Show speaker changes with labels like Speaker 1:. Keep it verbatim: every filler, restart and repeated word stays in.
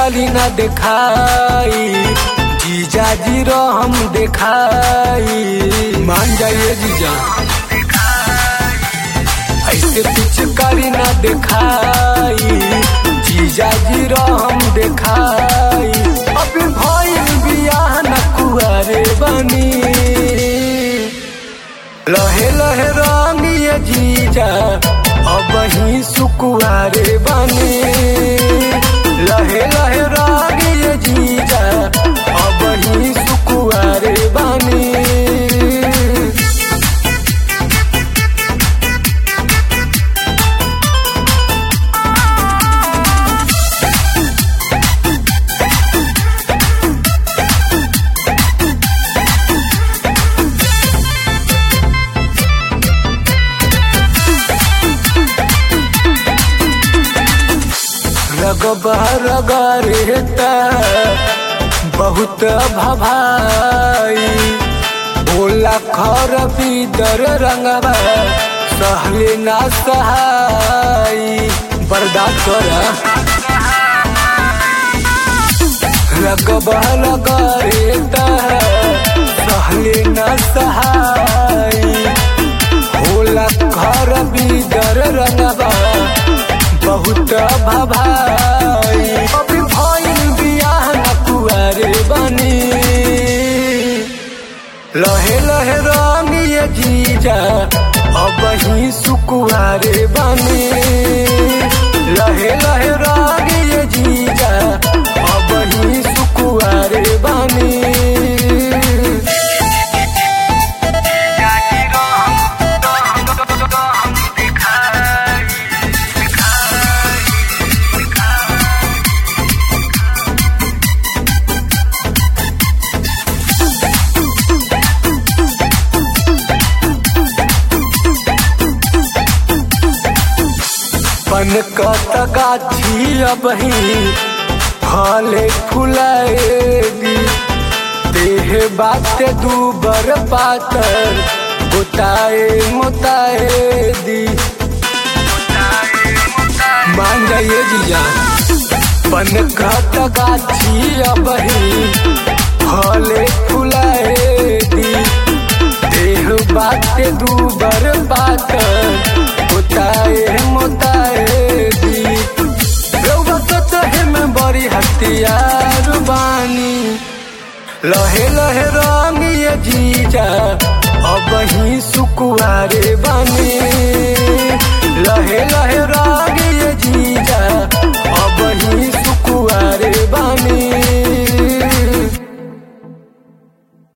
Speaker 1: पिचकारी ना दिखाई, जीजा जी रो हम दिखाई। मान जाइए जीजा, ऐसे पिचकारी ना दिखाई, जीजा जी रो हम दिखाई। अभी भइल बियाह न कुआरे बनी, लहे लहे रंगिए जीजा अब ही सुकुआरे बनी। लहे लहे रंगिए जीजा अब ही सुकुआरे बनी। रगरेता बहुत भभाई, बोला खर बीदर रंगवा सहले ना सहाई। बर्दाश्त कर रगबा रगरेता सहले ना सहाई, बोला खर बीदर रंगवा बहुत भभाई। अभी भइल बियाह न कुआरे बनी, लहे लहे रंगिए जीजा अब ही सुकुआरे बनी। लहे लहे रंगिए जीजा अब ही सुकुआरे बनी। पन कत गाछी अब ही फले फुलाएगी, देह बात दूबर पातर गोताए मोताए दी। मान जाइए जीजा, पन कत गाछी अब ही फले फुलाएगी, देह बात दूबर पातर गोताए मोताए दी। रउआ सतहे में बड़ी हथियार बानी, लहे लहे